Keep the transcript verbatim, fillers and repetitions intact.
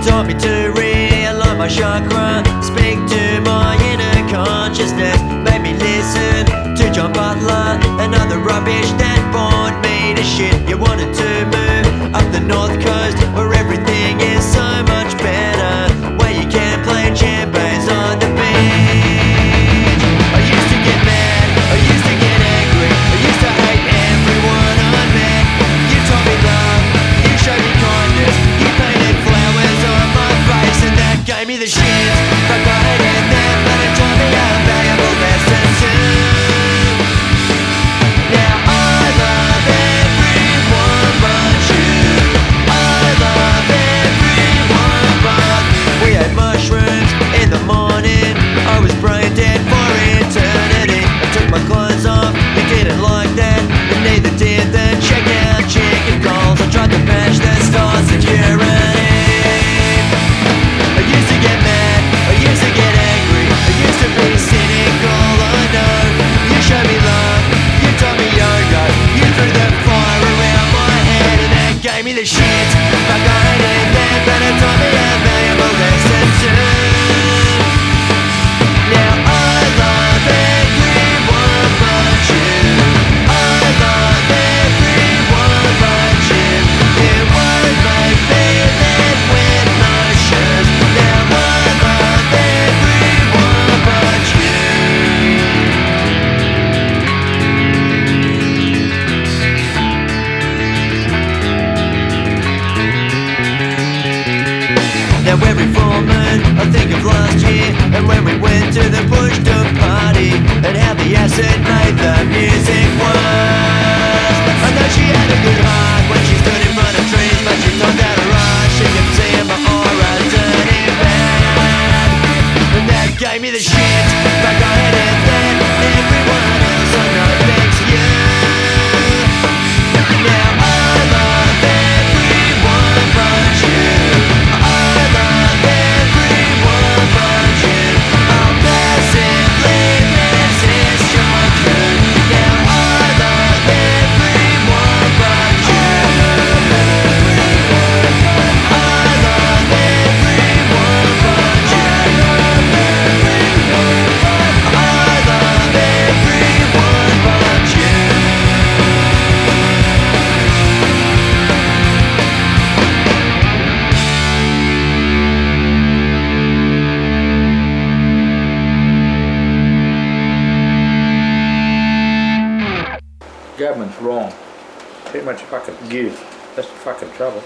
Taught me to realign my chakra, speak to my inner consciousness, made me listen to John Butler and other rubbish that bored me to shit. You wanted to move up the north coast where everything is so much better, where you can play champagnes on the beach. I used to get mad, I used to get angry, I used to hate everyone I met. You taught me love, you showed me kindness, you painted flowers on my face, and that gave me the shits. But I hated them, but it taught me a valuable lesson too. Now I love everyone but you. I love everyone but we had mushrooms in the morning. I was brain dead for eternity. I took my clothes off, you didn't like that, and neither did the checkout chicken calls. I tried to patch the store security. I used to get mad, I used to get angry, I used to be cynical, I know. You showed me love, you taught me yoga, you threw the fire around my head, and that gave me the shit. But I hated that, but it taught me a valuable lesson too. Now I love everyone but you. I love everyone but you. It won't make me live with no shoes. Now I love everyone but you. Now every full moon I think of last year, and when we went to the Bush Dog party, and how the acid made the music worse. I know she had a good heart when she stood in front of trees, but she thought that her eyes, she could see in my aura turning bad, and that gave me the shit. But I hated that, everyone else I know thanks you. Now I love everyone but you. I love everyone but you. I'll passively resist your coup. Now I love everyone but you. I love everyone but you. I love everyone but you. Government's wrong. Too much fucking give. That's the fucking trouble.